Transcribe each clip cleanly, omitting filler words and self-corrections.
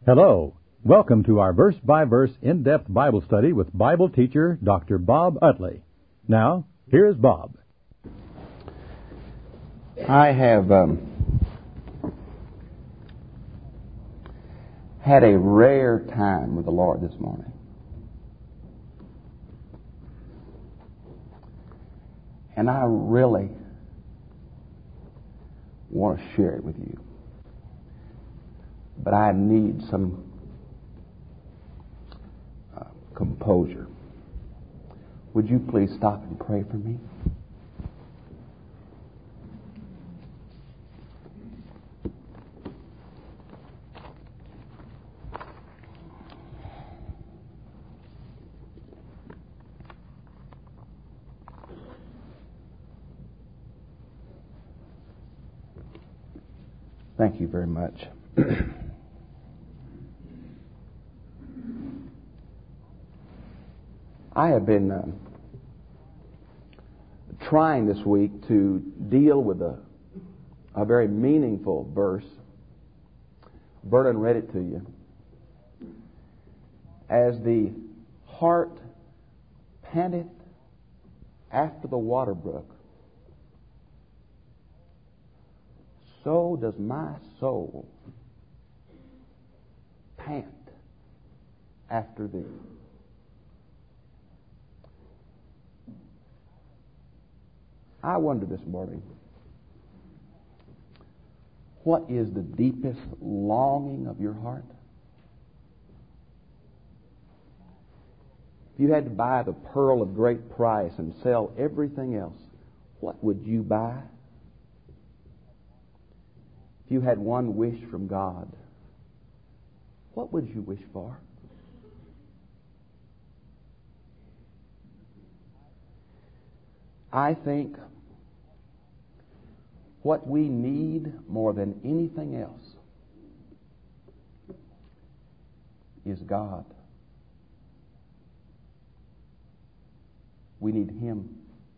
Hello. Welcome to our verse-by-verse in-depth Bible study with Bible teacher Dr. Bob Utley. Now, here's Bob. I have had a rare time with the Lord this morning. And I really want to share it with you. But I need some composure. Would you please stop and pray for me? Thank you very much. I have been trying this week to deal with a very meaningful verse. Vernon read it to you. As the hart panteth after the water brook, so does my soul pant after thee. I wonder this morning, what is the deepest longing of your heart? If you had to buy the pearl of great price and sell everything else, what would you buy? If you had one wish from God, what would you wish for? I think what we need more than anything else is God. We need Him.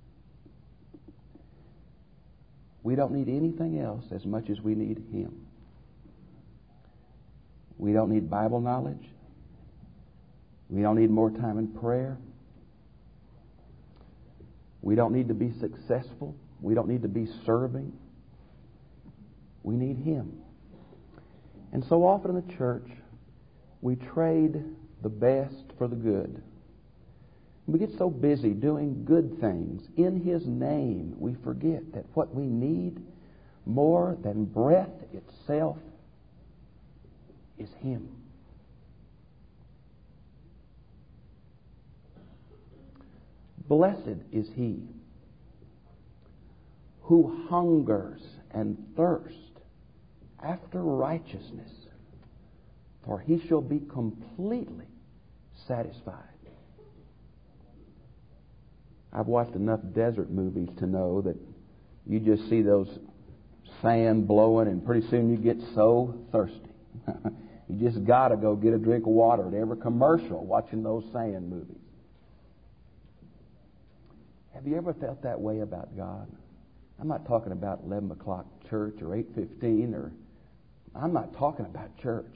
We don't need anything else as much as we need Him. We don't need Bible knowledge. We don't need more time in prayer. We don't need to be successful. We don't need to be serving. We need Him. And so often in the church, we trade the best for the good. We get so busy doing good things in His name, we forget that what we need more than breath itself is Him. Blessed is he who hungers and thirsts after righteousness, for he shall be completely satisfied. I've watched enough desert movies to know that you just see those sand blowing and pretty soon you get so thirsty. You just got to go get a drink of water at every commercial watching those sand movies. Have you ever felt that way about God? I'm not talking about 11 o'clock church or 8:15 or I'm not talking about church.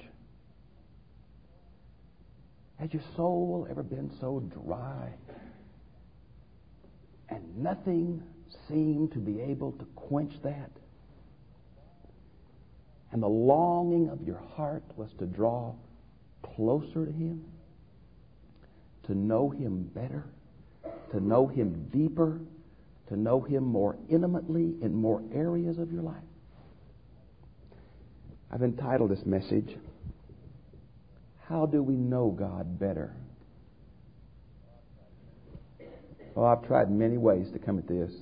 Has your soul ever been so dry and nothing seemed to be able to quench that? And the longing of your heart was to draw closer to Him, to know Him better, to know Him deeper, to know Him more intimately in more areas of your life. I've entitled this message, How Do We Know God Better? Well, I've tried many ways to come at this.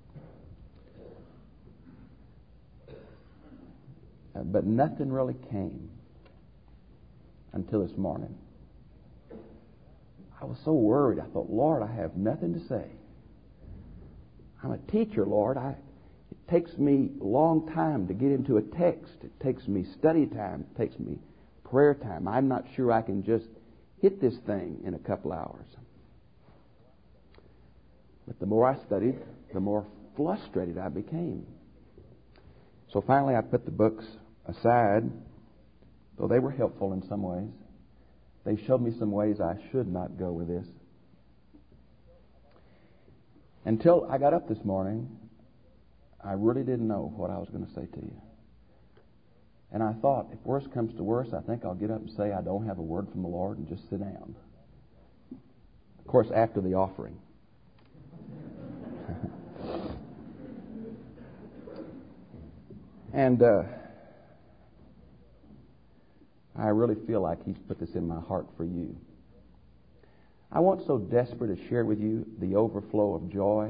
But nothing really came until this morning. I was so worried. I thought, Lord, I have nothing to say. I'm a teacher, Lord. It takes me a long time to get into a text. It takes me study time. It takes me prayer time. I'm not sure I can just hit this thing in a couple hours. But the more I studied, the more frustrated I became. So finally I put the books aside though they were helpful in some ways. They showed me some ways I should not go with this. Until I got up this morning, I really didn't know what I was going to say to you. And I thought, if worse comes to worse, I think I'll get up and say I don't have a word from the Lord and just sit down. Of course, after the offering. And I really feel like He's put this in my heart for you. I want so desperate to share with you the overflow of joy.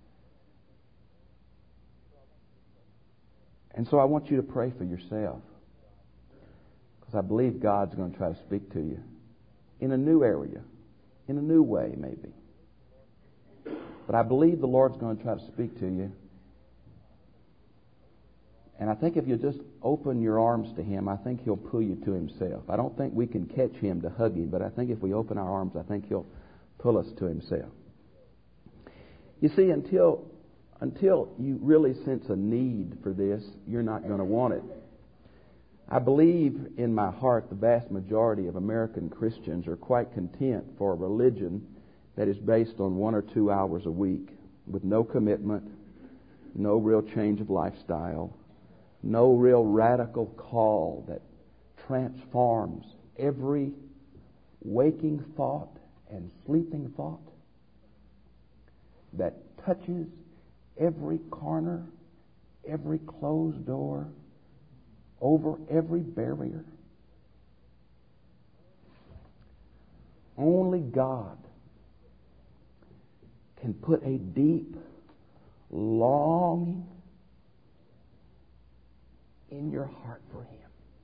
And so I want you to pray for yourself, because I believe God's going to try to speak to you in a new area, in a new way maybe. But I believe the Lord's going to try to speak to you. And I think if you just open your arms to Him, I think He'll pull you to Himself. I don't think we can catch Him to hug Him, but I think if we open our arms, I think He'll pull us to Himself. You see, until you really sense a need for this, you're not going to want it. I believe in my heart the vast majority of American Christians are quite content for a religion that is based on 1 or 2 hours a week, with no commitment, no real change of lifestyle, no real radical call that transforms every waking thought and sleeping thought, that touches every corner, every closed door, over every barrier. Only God can put a deep longing in your heart for Him.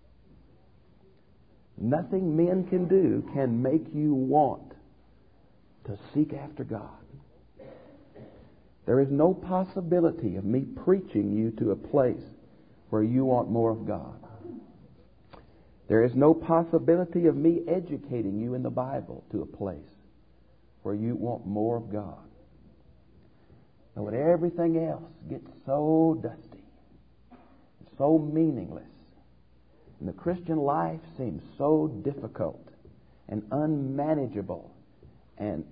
Nothing men can do can make you want to seek after God. There is no possibility of me preaching you to a place where you want more of God. There is no possibility of me educating you in the Bible to a place where you want more of God. And when everything else gets so dusty, so meaningless, and the Christian life seems so difficult and unmanageable and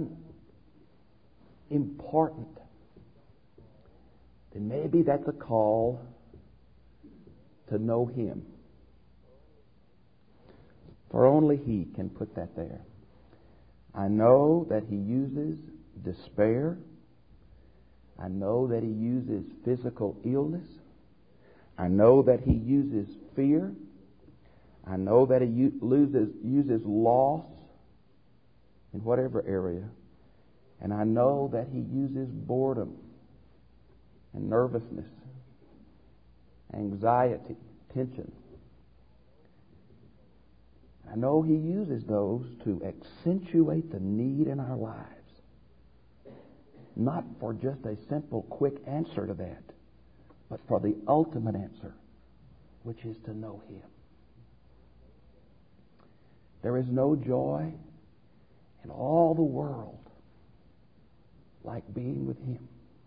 unimportant, then maybe that's a call to know Him. For only He can put that there. I know that He uses despair. I know that He uses physical illness. I know that He uses fear. I know that He uses loss in whatever area. And I know that He uses boredom and nervousness, anxiety, tension. I know He uses those to accentuate the need in our lives. Not for just a simple, quick answer to that, but for the ultimate answer, which is to know Him. There is no joy in all the world like being with Him.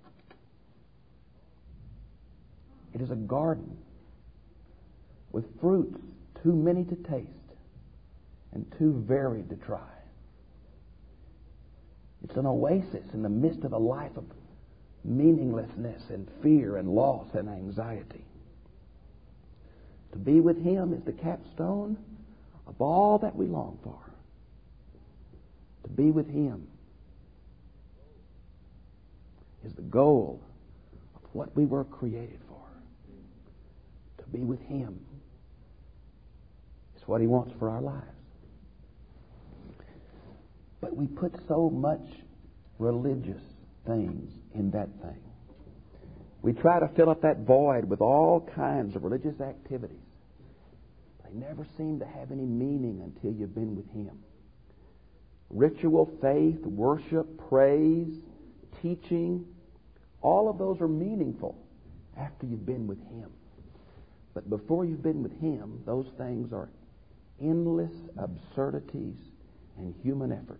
It is a garden with fruits too many to taste and too varied to try. It's an oasis in the midst of a life of meaninglessness and fear and loss and anxiety. To be with Him is the capstone of all that we long for. To be with Him is the goal of what we were created for. To be with Him is what He wants for our lives. But we put so much religious things in that thing. We try to fill up that void with all kinds of religious activities. They never seem to have any meaning until you've been with Him. Ritual, faith, worship, praise, teaching, all of those are meaningful after you've been with Him. But before you've been with Him, those things are endless absurdities and human effort.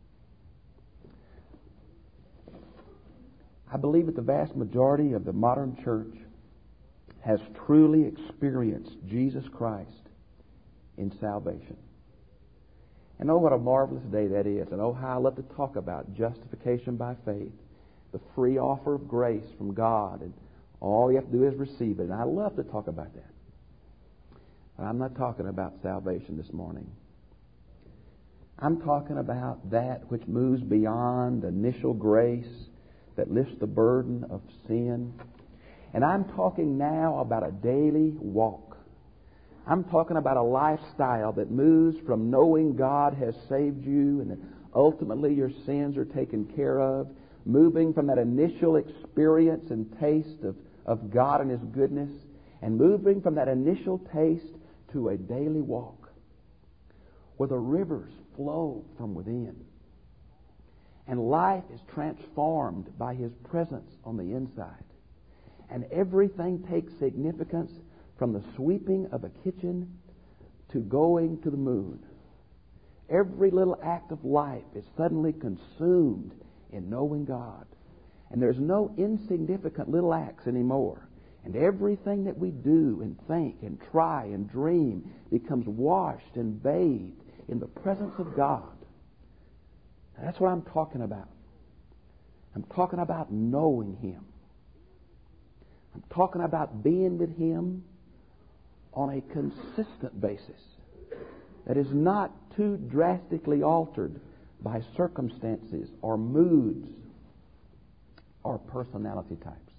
I believe that the vast majority of the modern church has truly experienced Jesus Christ in salvation. And oh, what a marvelous day that is. And oh, how I love to talk about justification by faith, the free offer of grace from God, and all you have to do is receive it. And I love to talk about that. But I'm not talking about salvation this morning. I'm talking about that which moves beyond initial grace, that lifts the burden of sin. And I'm talking now about a daily walk. I'm talking about a lifestyle that moves from knowing God has saved you and that ultimately your sins are taken care of, moving from that initial experience and taste of God and His goodness, and moving from that initial taste to a daily walk where the rivers flow from within and life is transformed by His presence on the inside, and everything takes significance from the sweeping of a kitchen to going to the moon. Every little act of life is suddenly consumed in knowing God. And there's no insignificant little acts anymore. And everything that we do and think and try and dream becomes washed and bathed in the presence of God. And that's what I'm talking about. I'm talking about knowing Him. I'm talking about being with Him on a consistent basis that is not too drastically altered by circumstances or moods or personality types.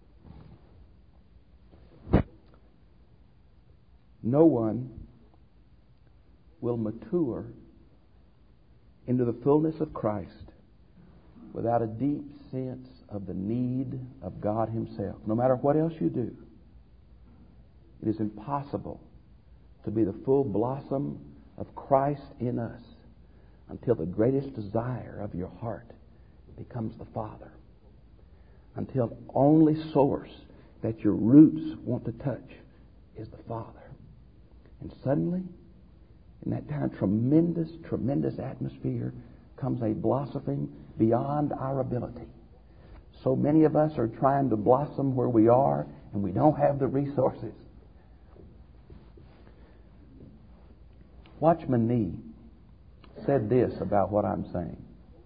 No one will mature into the fullness of Christ without a deep sense of the need of God Himself. No matter what else you do, it is impossible to be the full blossom of Christ in us until the greatest desire of your heart becomes the Father. Until the only source that your roots want to touch is the Father. And suddenly, in that kind of tremendous, tremendous atmosphere comes a blossoming beyond our ability. So many of us are trying to blossom where we are, and we don't have the resources. Watchman Nee said this about what I'm saying.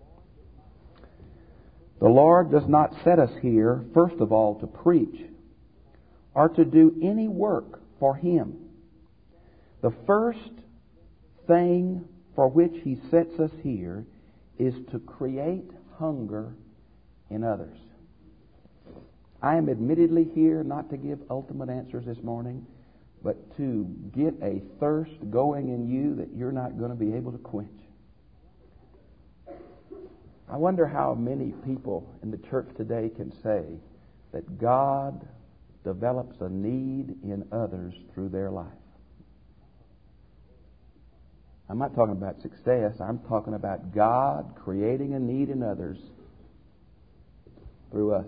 The Lord does not set us here, first of all, to preach or to do any work for Him. The first thing for which He sets us here is to create hunger in others. I am admittedly here not to give ultimate answers this morning, but to get a thirst going in you that you're not going to be able to quench. I wonder how many people in the church today can say that God develops a need in others through their life. I'm not talking about success. I'm talking about God creating a need in others through us.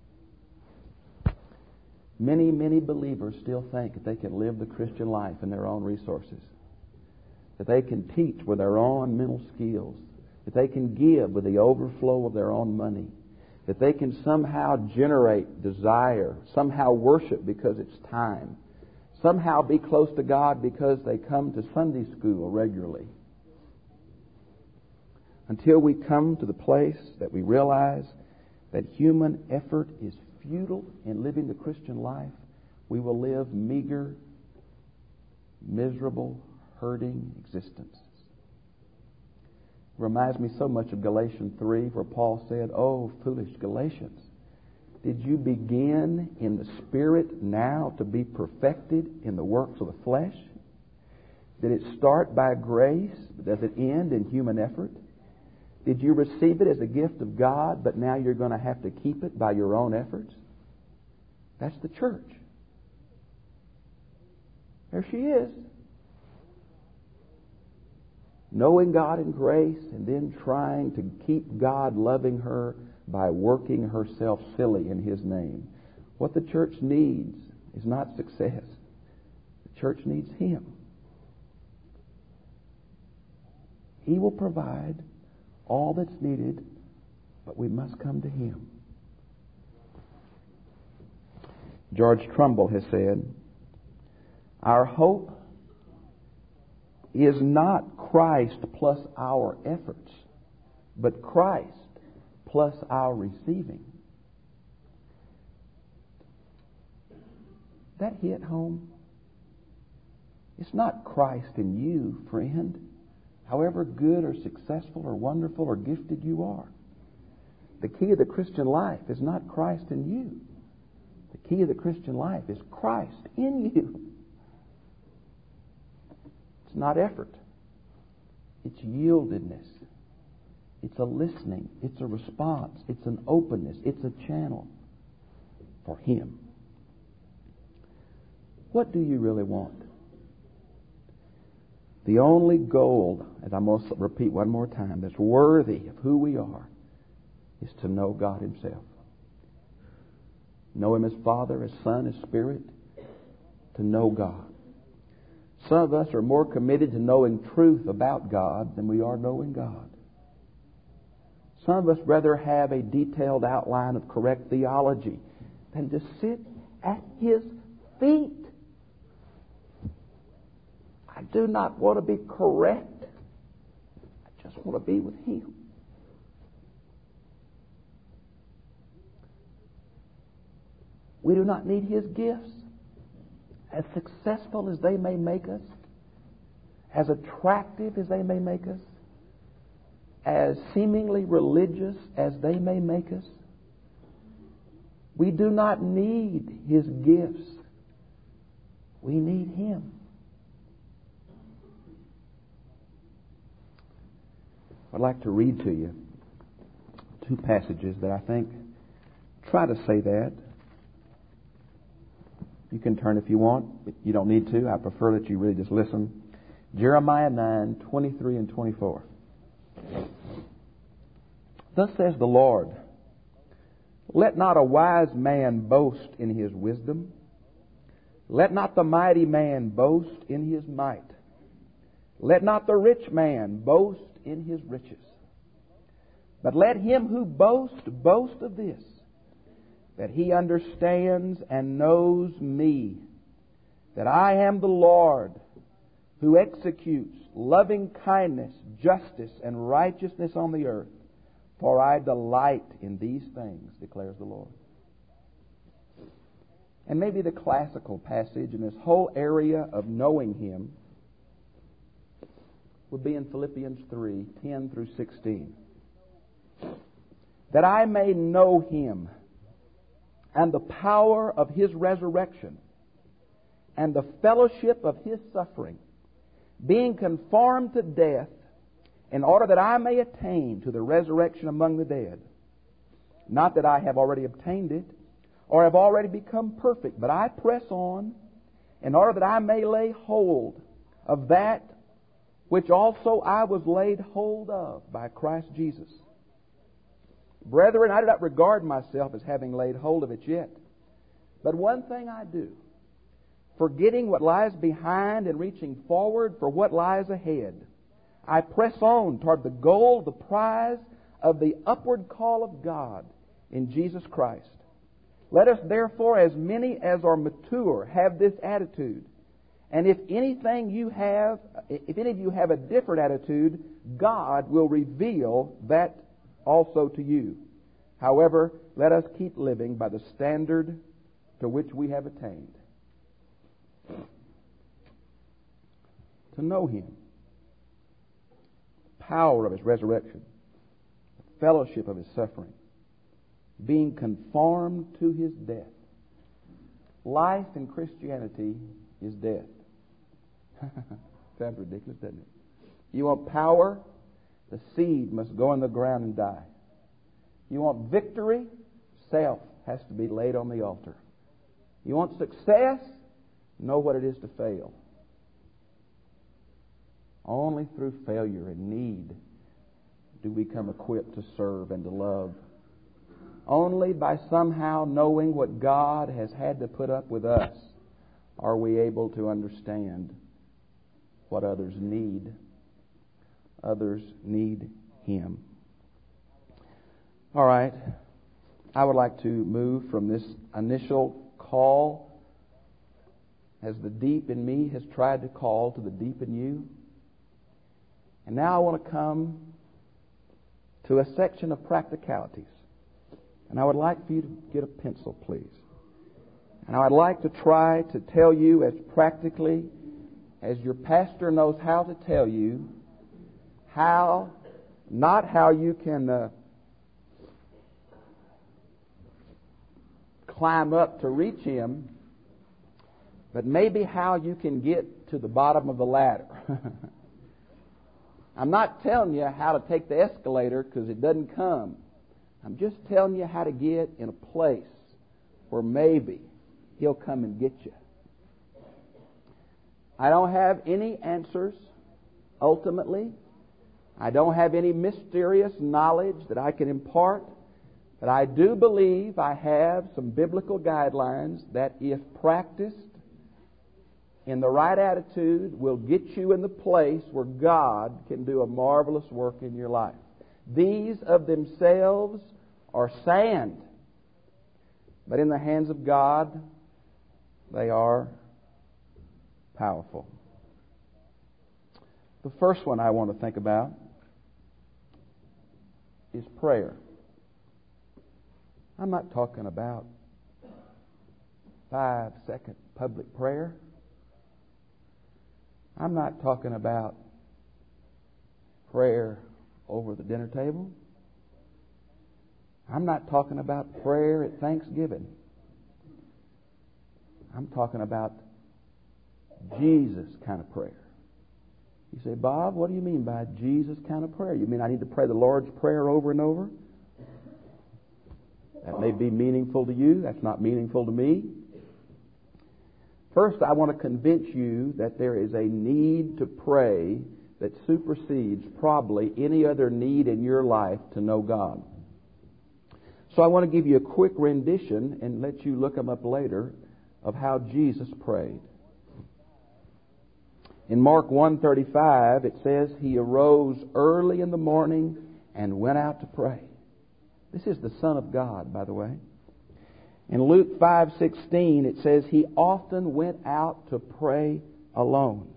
Many, many believers still think that they can live the Christian life in their own resources, that they can teach with their own mental skills, that they can give with the overflow of their own money, that they can somehow generate desire, somehow worship because it's time, somehow be close to God because they come to Sunday school regularly. Until we come to the place that we realize that human effort is futile in living the Christian life, we will live meager, miserable, hurting existences. It reminds me so much of Galatians 3, where Paul said, "Oh, foolish Galatians, did you begin in the Spirit now to be perfected in the works of the flesh? Did it start by grace, but does it end in human effort? Did you receive it as a gift of God, but now you're going to have to keep it by your own efforts?" That's the church. There she is. Knowing God in grace and then trying to keep God loving her by working herself silly in His name. What the church needs is not success. The church needs Him. He will provide all that's needed, but we must come to Him. George Trumbull has said, "Our hope is not Christ plus our efforts, but Christ plus our receiving. That hit home? It's not Christ in you, friend, however good or successful or wonderful or gifted you are. The key of the Christian life is not Christ in you. The key of the Christian life is Christ in you. It's not effort. It's yieldedness. It's a listening. It's a response. It's an openness. It's a channel for Him. What do you really want? The only goal, and I must repeat one more time, that's worthy of who we are is to know God Himself. Know Him as Father, as Son, as Spirit. To know God. Some of us are more committed to knowing truth about God than we are knowing God. Some of us rather have a detailed outline of correct theology than to sit at His feet. I do not want to be correct. I just want to be with Him. We do not need His gifts. As successful as they may make us, as attractive as they may make us, as seemingly religious as they may make us, we do not need His gifts. We need Him. I'd like to read to you two passages that I think try to say that. You can turn if you want, but you don't need to. I prefer that you really just listen. Jeremiah 9:23 and 24. Thus says the Lord, let not a wise man boast in his wisdom. Let not the mighty man boast in his might. Let not the rich man boast in his riches. But let him who boasts boast of this, that he understands and knows me, that I am the Lord, who executes loving kindness, justice, and righteousness on the earth. For I delight in these things, declares the Lord. And maybe the classical passage in this whole area of knowing Him would be in Philippians 3:10 through 16. That I may know Him and the power of His resurrection and the fellowship of His suffering, being conformed to death, in order that I may attain to the resurrection among the dead. Not that I have already obtained it, or have already become perfect, but I press on, in order that I may lay hold of that which also I was laid hold of by Christ Jesus. Brethren, I do not regard myself as having laid hold of it yet. But one thing I do, forgetting what lies behind and reaching forward for what lies ahead, I press on toward the goal, the prize of the upward call of God in Jesus Christ. Let us therefore, as many as are mature, have this attitude. And if any of you have a different attitude, God will reveal that also to you. However, let us keep living by the standard to which we have attained. To know Him, the power of His resurrection, the fellowship of His suffering, being conformed to His death. Life in Christianity is death. Sounds ridiculous, doesn't it? You want power? The seed must go in the ground and die. You want victory? Self has to be laid on the altar. You want success? Know what it is to fail. Only through failure and need do we become equipped to serve and to love. Only by somehow knowing what God has had to put up with us are we able to understand what others need. Others need Him. All right. I would like to move from this initial call, as the deep in me has tried to call to the deep in you. And now I want to come to a section of practicalities. And I would like for you to get a pencil, please. And I would like to try to tell you as practically as your pastor knows how to tell you how, not how you can climb up to reach Him, but maybe how you can get to the bottom of the ladder. I'm not telling you how to take the escalator because it doesn't come. I'm just telling you how to get in a place where maybe He'll come and get you. I don't have any answers, ultimately. I don't have any mysterious knowledge that I can impart. But I do believe I have some biblical guidelines that, if practiced in the right attitude, will get you in the place where God can do a marvelous work in your life. These of themselves are sand, but in the hands of God, they are powerful. The first one I want to think about is prayer. I'm not talking about 5-second public prayer. I'm not talking about prayer over the dinner table. I'm not talking about prayer at Thanksgiving. I'm talking about Jesus kind of prayer. You say, Bob, what do you mean by Jesus kind of prayer? You mean I need to pray the Lord's Prayer over and over? That may be meaningful to you. That's not meaningful to me. First, I want to convince you that there is a need to pray that supersedes probably any other need in your life to know God. So I want to give you a quick rendition and let you look them up later of how Jesus prayed. In Mark 1:35, it says, He arose early in the morning and went out to pray. This is the Son of God, by the way. In Luke 5:16, it says, He often went out to pray alone.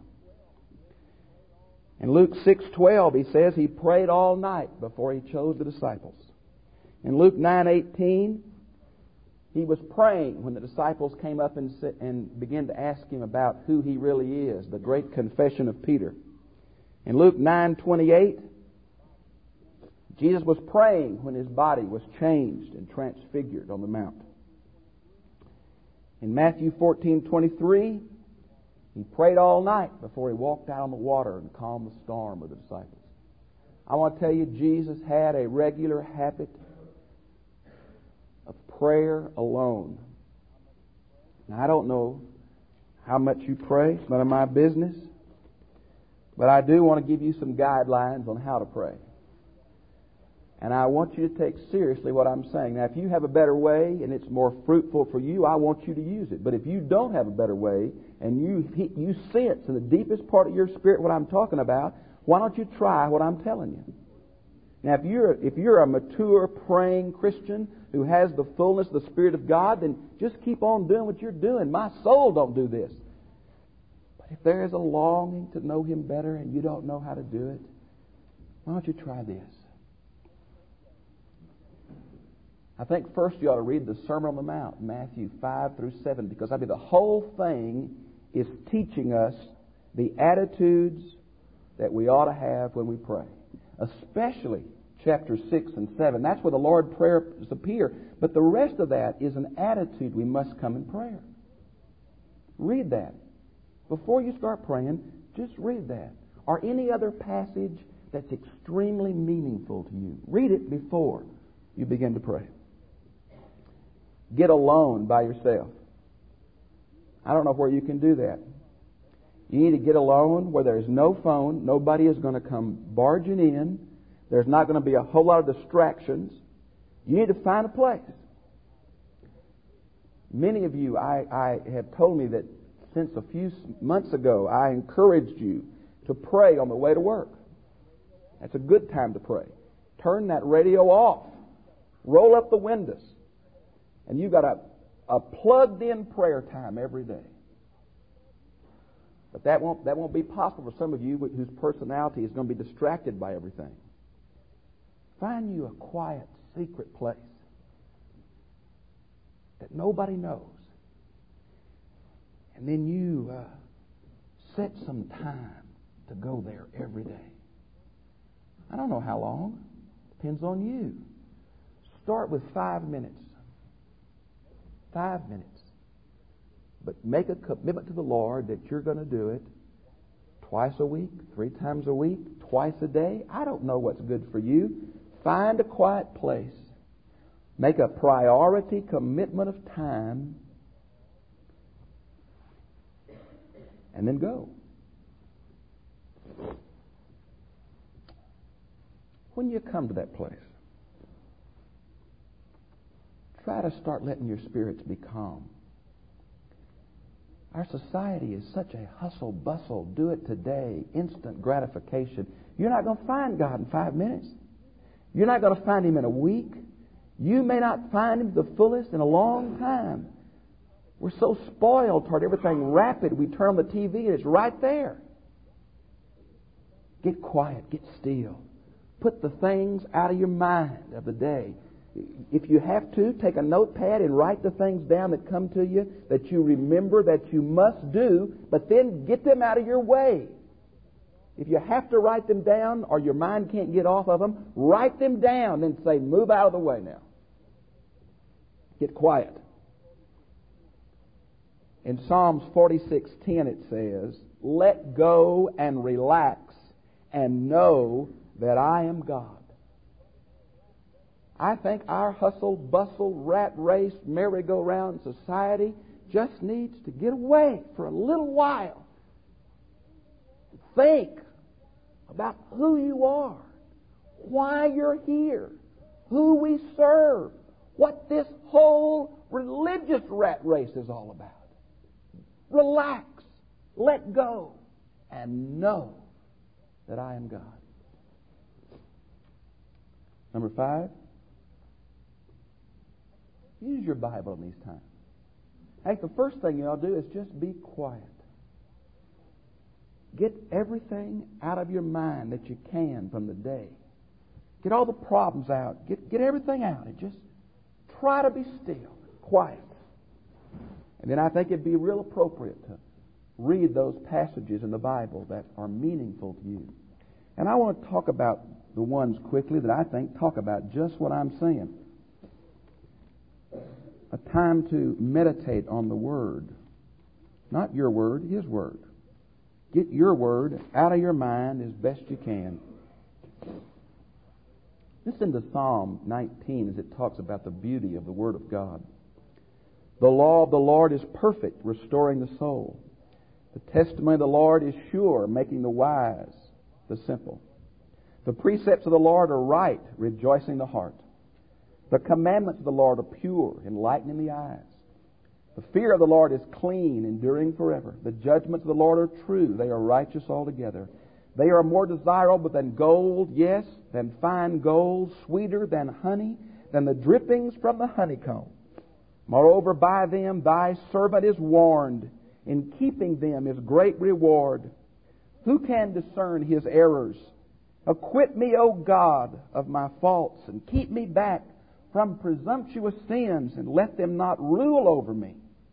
In Luke 6:12, he says He prayed all night before He chose the disciples. In Luke 9:18, He was praying when the disciples came up and began to ask Him about who He really is, the great confession of Peter. In Luke 9:28, Jesus was praying when His body was changed and transfigured on the mount. In Matthew 14:23, He prayed all night before He walked out on the water and calmed the storm with the disciples. I want to tell you, Jesus had a regular habit of prayer alone. Now, I don't know how much you pray. It's none of my business. But I do want to give you some guidelines on how to pray. And I want you to take seriously what I'm saying. Now, if you have a better way and it's more fruitful for you, I want you to use it. But if you don't have a better way and you sense in the deepest part of your spirit what I'm talking about, why don't you try what I'm telling you? Now, if you're a mature, praying Christian who has the fullness of the Spirit of God, then just keep on doing what you're doing. My soul don't do this. But if there is a longing to know Him better and you don't know how to do it, why don't you try this? I think first you ought to read the Sermon on the Mount, Matthew 5-7, because the whole thing is teaching us the attitudes that we ought to have when we pray. Especially chapters 6 and 7. That's where the Lord's Prayer appear. But the rest of that is an attitude we must come in prayer. Read that. Before you start praying, just read that. Or any other passage that's extremely meaningful to you. Read it before you begin to pray. Get alone by yourself. I don't know where you can do that. You need to get alone where there's no phone. Nobody is going to come barging in. There's not going to be a whole lot of distractions. You need to find a place. Many of you, I have told me that since a few months ago, I encouraged you to pray on the way to work. That's a good time to pray. Turn that radio off. Roll up the windows. And you've got a plugged-in prayer time every day. But that won't be possible for some of you whose personality is going to be distracted by everything. Find you a quiet, secret place that nobody knows. And then you set some time to go there every day. I don't know how long. Depends on you. Start with 5 minutes. 5 minutes. But make a commitment to the Lord that you're going to do it twice a week, 3 times a week, twice a day. I don't know what's good for you. Find a quiet place. Make a priority commitment of time. And then go. When you come to that place, try to start letting your spirits be calm. Our society is such a hustle, bustle, do it today, instant gratification. You're not going to find God in 5 minutes. You're not going to find Him in a week. You may not find Him the fullest in a long time. We're so spoiled toward everything rapid. We turn on the TV and it's right there. Get quiet, get still. Put the things out of your mind of the day. If you have to, take a notepad and write the things down that come to you, that you remember, that you must do, but then get them out of your way. If you have to write them down or your mind can't get off of them, write them down and say, move out of the way now. Get quiet. In Psalms 46:10 it says, let go and relax and know that I am God. I think our hustle, bustle, rat race, merry-go-round society just needs to get away for a little while. Think about who you are, why you're here, who we serve, what this whole religious rat race is all about. Relax, let go, and know that I am God. Number 5, use your Bible in these times. I think the first thing you ought to do is just be quiet. Get everything out of your mind that you can from the day. Get all the problems out. Get everything out and just try to be still, quiet. And then I think it'd be real appropriate to read those passages in the Bible that are meaningful to you. And I want to talk about the ones quickly that I think talk about just what I'm saying. A time to meditate on the Word. Not your Word, His Word. Get your Word out of your mind as best you can. Listen to Psalm 19 as it talks about the beauty of the Word of God. The law of the Lord is perfect, restoring the soul. The testimony of the Lord is sure, making the wise the simple. The precepts of the Lord are right, rejoicing the heart. The commandments of the Lord are pure, enlightening the eyes. The fear of the Lord is clean, enduring forever. The judgments of the Lord are true, they are righteous altogether. They are more desirable than gold, yes, than fine gold, sweeter than honey, than the drippings from the honeycomb. Moreover, by them thy servant is warned. In keeping them is great reward. Who can discern his errors? Acquit me, O God, of my faults, and keep me back from presumptuous sins, and let them not rule over me.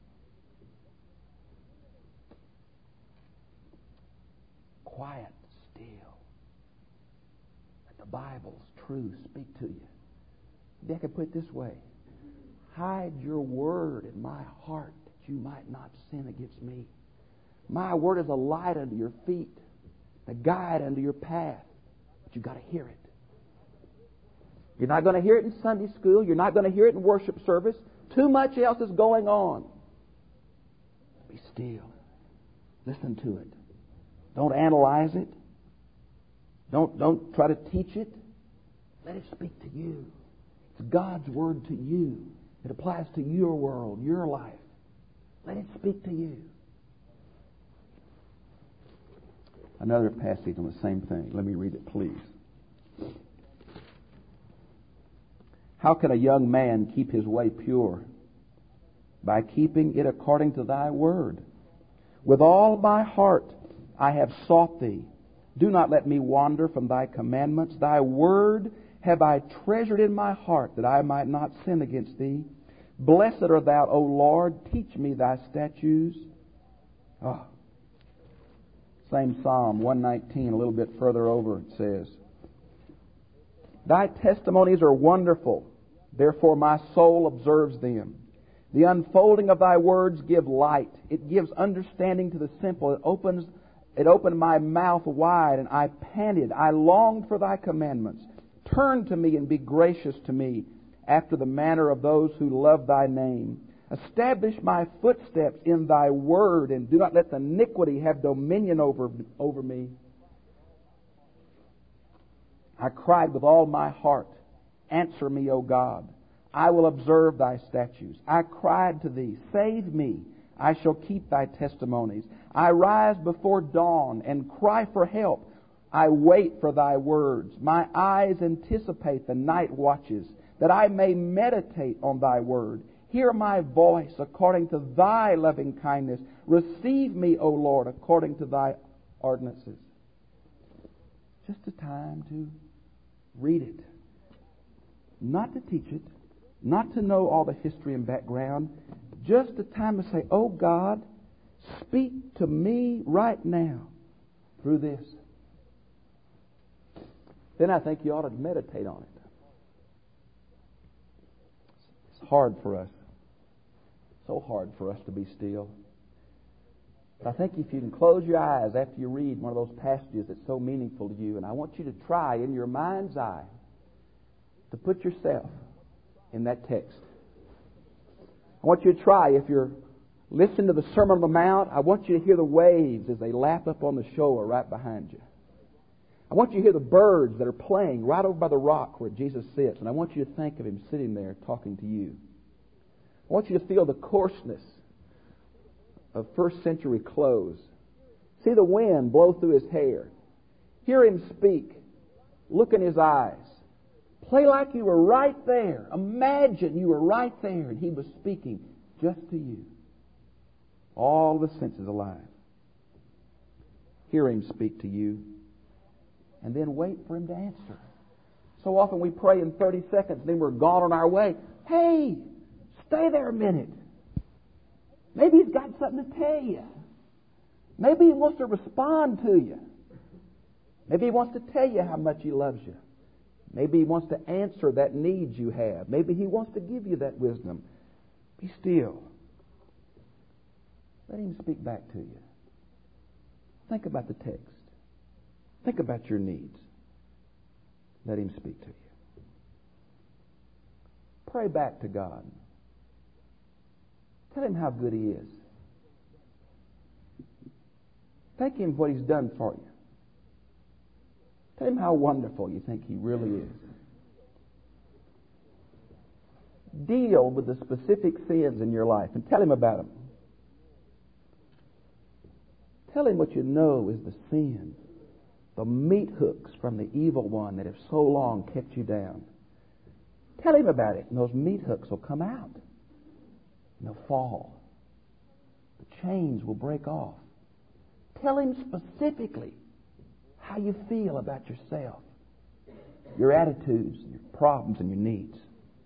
Quiet, still. Let the Bible's truth speak to you. Maybe I could put it this way. Hide your word in my heart that you might not sin against me. My word is a light unto your feet, a guide unto your path. But you've got to hear it. You're not going to hear it in Sunday school. You're not going to hear it in worship service. Too much else is going on. Be still. Listen to it. Don't analyze it. Don't try to teach it. Let it speak to you. It's God's word to you. It applies to your world, your life. Let it speak to you. Another passage on the same thing. Let me read it, please. How can a young man keep his way pure? By keeping it according to thy word. With all my heart I have sought Thee. Do not let me wander from Thy commandments. Thy word have I treasured in my heart, that I might not sin against Thee. Blessed art Thou, O Lord. Teach me Thy statutes. Same Psalm 119, a little bit further over, it says, Thy testimonies are wonderful, therefore my soul observes them. The unfolding of Thy words give light. It gives understanding to the simple. It opened my mouth wide, and I panted. I longed for Thy commandments. Turn to me and be gracious to me, after the manner of those who love Thy name. Establish my footsteps in Thy word, and do not let the iniquity have dominion over me. I cried with all my heart, Answer me, O God. I will observe Thy statutes. I cried to Thee, Save me. I shall keep Thy testimonies. I rise before dawn and cry for help. I wait for Thy words. My eyes anticipate the night watches, that I may meditate on Thy word. Hear my voice according to Thy loving kindness. Receive me, O Lord, according to Thy ordinances. Just a time to read it. Not to teach it. Not to know all the history and background. Just a time to say, Oh God, speak to me right now through this. Then I think you ought to meditate on it. It's hard for us. So hard for us to be still. But I think if you can close your eyes after you read one of those passages that's so meaningful to you, and I want you to try in your mind's eye to put yourself in that text. I want you to try, if you're listening to the Sermon on the Mount, I want you to hear the waves as they lap up on the shore right behind you. I want you to hear the birds that are playing right over by the rock where Jesus sits, and I want you to think of Him sitting there talking to you. I want you to feel the coarseness of first century clothes. See the wind blow through His hair. Hear Him speak. Look in His eyes. Play like you were right there. Imagine you were right there and He was speaking just to you. All the senses alive. Hear Him speak to you. And then wait for Him to answer. So often we pray in 30 seconds, then we're gone on our way. Hey, stay there a minute. Maybe He's got something to tell you. Maybe He wants to respond to you. Maybe He wants to tell you how much He loves you. Maybe He wants to answer that need you have. Maybe He wants to give you that wisdom. Be still. Let Him speak back to you. Think about the text. Think about your needs. Let Him speak to you. Pray back to God. Tell Him how good He is. Thank Him for what He's done for you. Tell Him how wonderful you think He really is. Deal with the specific sins in your life and tell Him about them. Tell Him what you know is the sin, the meat hooks from the evil one that have so long kept you down. Tell Him about it, and those meat hooks will come out. And they'll fall. The chains will break off. Tell Him specifically how you feel about yourself, your attitudes, your problems, and your needs.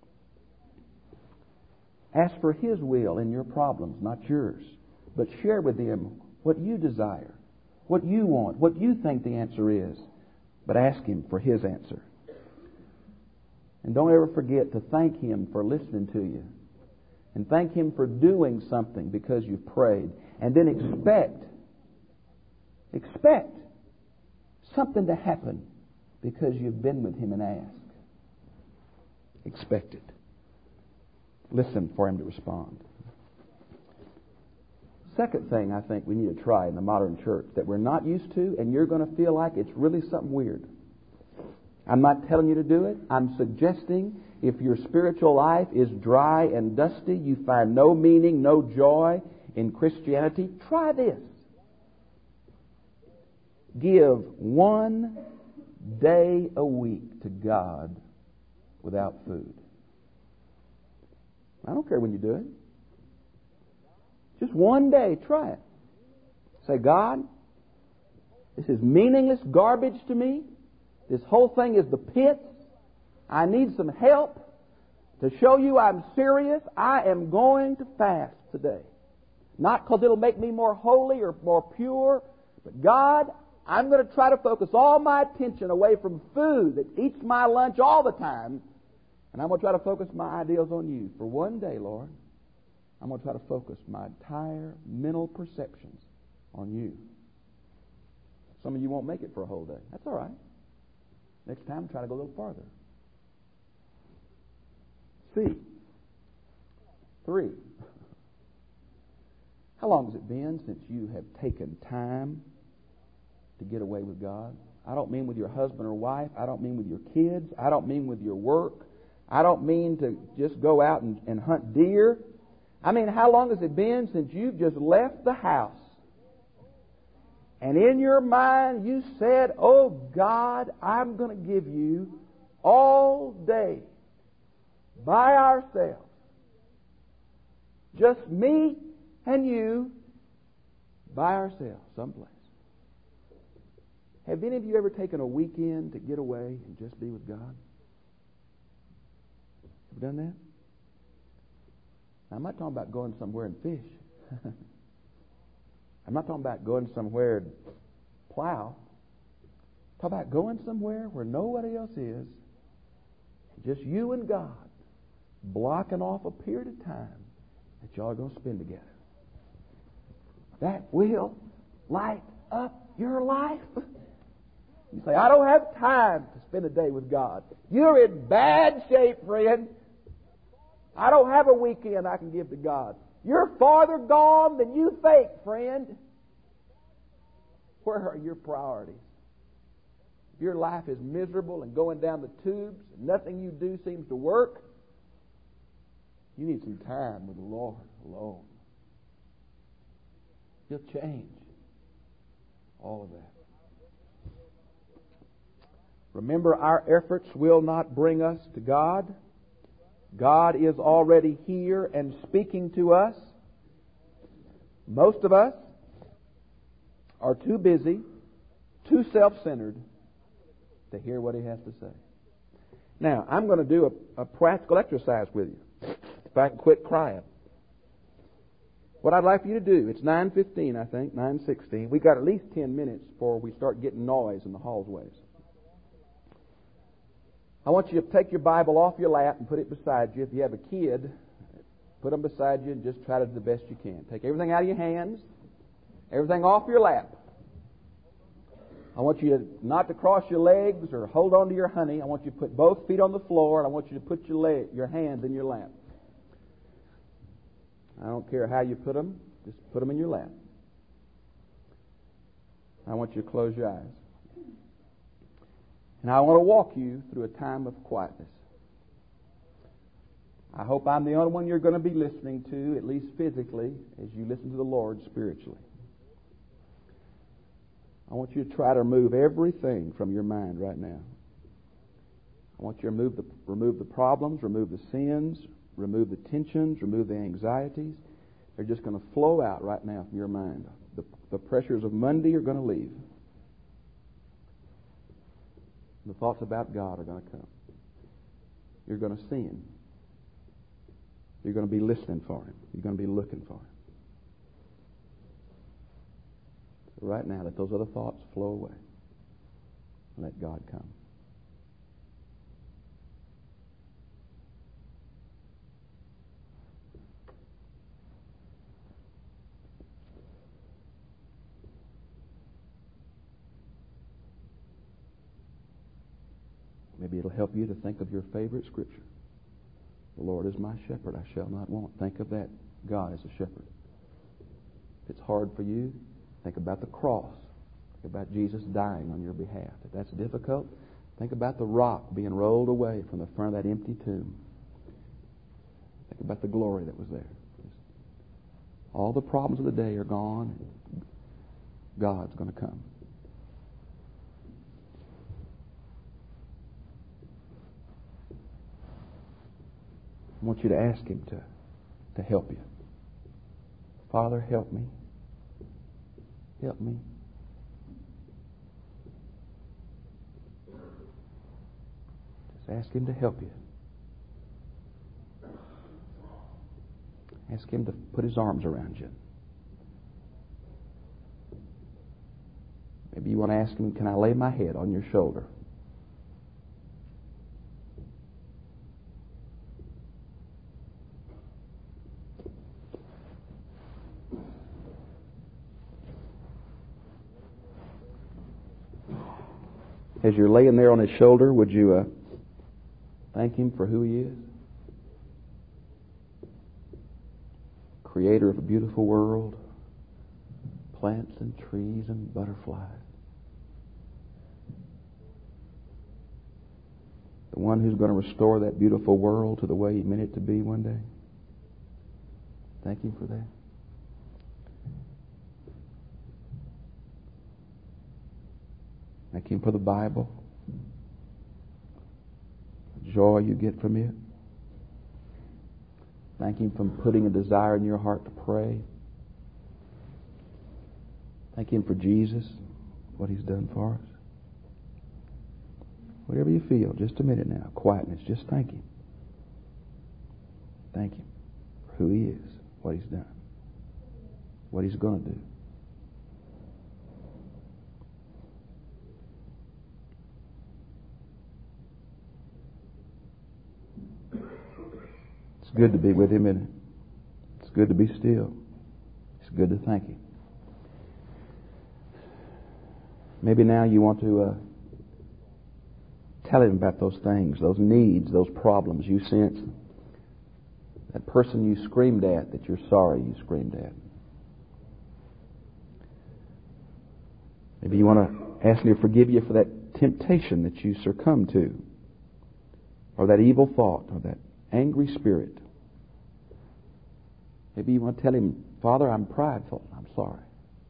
Ask for His will in your problems, not yours. But share with Him what you desire, what you want, what you think the answer is. But ask Him for His answer. And don't ever forget to thank Him for listening to you. And thank Him for doing something because you've prayed. And then expect something to happen because you've been with Him and asked. Expect it. Listen for Him to respond. Second thing I think we need to try in the modern church that we're not used to, and you're going to feel like it's really something weird. I'm not telling you to do it. I'm suggesting if your spiritual life is dry and dusty, you find no meaning, no joy in Christianity, try this. Give 1 day a week to God without food. I don't care when you do it. Just 1 day, try it. Say, God, this is meaningless garbage to me. This whole thing is the pits. I need some help. To show you I'm serious, I am going to fast today. Not because it'll make me more holy or more pure, but God, I'm going to try to focus all my attention away from food that eats my lunch all the time, and I'm going to try to focus my ideals on you. For one day, Lord, I'm going to try to focus my entire mental perceptions on you. Some of you won't make it for a whole day. That's all right. Next time, try to go a little farther. C. 3. How long has it been since you have taken time to get away with God? I don't mean with your husband or wife. I don't mean with your kids. I don't mean with your work. I don't mean to just go out and hunt deer. I mean, how long has it been since you've just left the house and in your mind you said, oh God, I'm going to give you all day by ourselves, just me and you by ourselves someplace. Have any of you ever taken a weekend to get away and just be with God? Have you done that? Now, I'm not talking about going somewhere and fish. I'm not talking about going somewhere and plow. I'm talking about going somewhere where nobody else is, just you and God, blocking off a period of time that y'all are going to spend together. That will light up your life. You say, I don't have time to spend a day with God. You're in bad shape, friend. I don't have a weekend I can give to God. You're farther gone than you think, friend. Where are your priorities? If your life is miserable and going down the tubes, and nothing you do seems to work, you need some time with the Lord alone. He'll change all of that. Remember, our efforts will not bring us to God. God is already here and speaking to us. Most of us are too busy, too self-centered to hear what He has to say. Now, I'm going to do a practical exercise with you. If I can quit crying. What I'd like for you to do, it's 9:15, I think, 9:16. We've got at least 10 minutes before we start getting noise in the hallways. I want you to take your Bible off your lap and put it beside you. If you have a kid, put them beside you and just try to do the best you can. Take everything out of your hands, everything off your lap. I want you not to cross your legs or hold on to your honey. I want you to put both feet on the floor, and I want you to put your hands in your lap. I don't care how you put them, just put them in your lap. I want you to close your eyes. And I want to walk you through a time of quietness. I hope I'm the only one you're going to be listening to, at least physically, as you listen to the Lord spiritually. I want you to try to remove everything from your mind right now. I want you to remove the problems, remove the sins, remove the tensions, remove the anxieties. They're just going to flow out right now from your mind. The pressures of Monday are going to leave. The thoughts about God are going to come. You're going to see Him. You're going to be listening for Him. You're going to be looking for Him. So right now, let those other thoughts flow away. And let God come. Maybe it'll help you to think of your favorite scripture. The Lord is my shepherd, I shall not want. Think of that God as a shepherd. If it's hard for you, think about the cross. Think about Jesus dying on your behalf. If that's difficult, think about the rock being rolled away from the front of that empty tomb. Think about the glory that was there. All the problems of the day are gone. God's going to come. I want you to ask Him to help you. Father, help me help me. Just ask Him to help you. Ask Him to put His arms around you. Maybe you want to ask Him, can I lay my head on your shoulder? As you're laying there on His shoulder, would you thank Him for who He is? Creator of a beautiful world, plants and trees and butterflies. The one who's going to restore that beautiful world to the way He meant it to be one day. Thank Him for that. Thank Him for the Bible. The joy you get from it. Thank Him for putting a desire in your heart to pray. Thank Him for Jesus, what He's done for us. Whatever you feel, just a minute now, quietness, just thank Him. Thank Him for who He is, what He's done, what He's going to do. It's good to be with Him, isn't it? It's good to be still. It's good to thank Him. Maybe now you want to tell Him about those things, those needs, those problems you sense. That person you screamed at that you're sorry you screamed at. Maybe you want to ask Him to forgive you for that temptation that you succumbed to, or that evil thought, or that angry spirit. Maybe you want to tell Him, Father, I'm prideful. I'm sorry.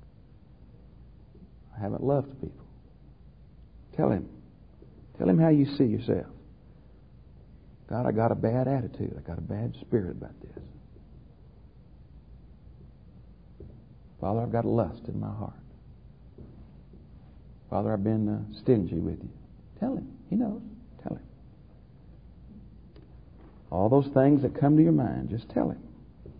I haven't loved people. Tell Him. Tell Him how you see yourself. God, I got a bad attitude. I got a bad spirit about this. Father, I've got lust in my heart. Father, I've been stingy with you. Tell Him. He knows. Tell Him. All those things that come to your mind, just tell Him.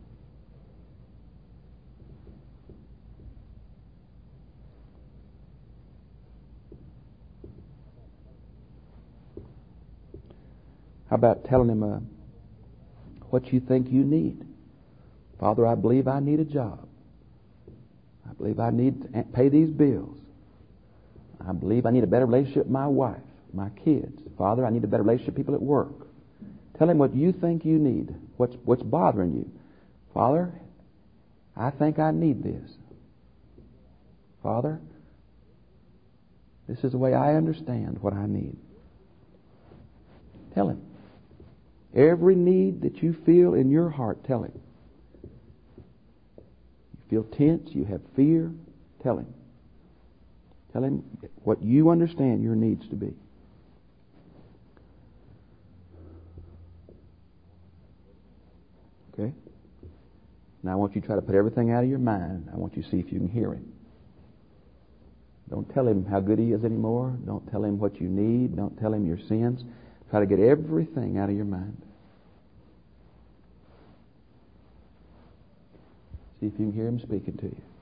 How about telling Him what you think you need? Father, I believe I need a job. I believe I need to pay these bills. I believe I need a better relationship with my wife, my kids. Father, I need a better relationship with people at work. Tell Him what you think you need, what's bothering you. Father, I think I need this. Father, this is the way I understand what I need. Tell Him. Every need that you feel in your heart, tell Him. You feel tense, you have fear, tell Him. Tell Him what you understand your needs to be. Okay? Now I want you to try to put everything out of your mind. I want you to see if you can hear Him. Don't tell Him how good He is anymore. Don't tell Him what you need. Don't tell Him your sins. Try to get everything out of your mind. See if you can hear Him speaking to you.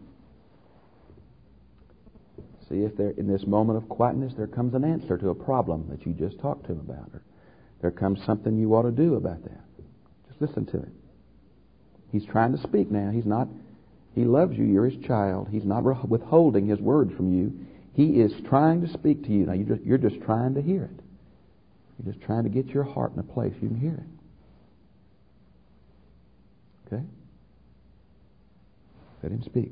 See if there, in this moment of quietness, there comes an answer to a problem that you just talked to Him about. Or there comes something you ought to do about that. Just listen to Him. He's trying to speak now. He loves you. You're His child. He's not withholding His words from you. He is trying to speak to you. Now you're just trying to hear it. You're just trying to get your heart in a place you can hear it. Okay? Let Him speak.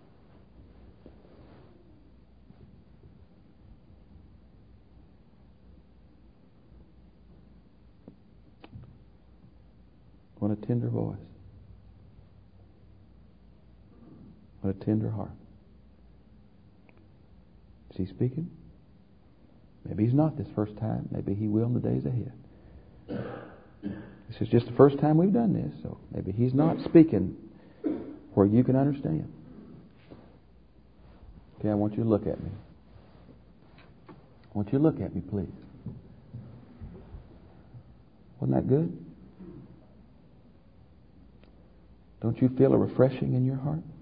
What a tender voice. What a tender heart. Is He speaking? Maybe He's not this first time. Maybe He will in the days ahead. This is just the first time we've done this, so maybe He's not speaking where you can understand. Okay, I want you to look at me. I want you to look at me, please. Wasn't that good? Don't you feel a refreshing in your heart?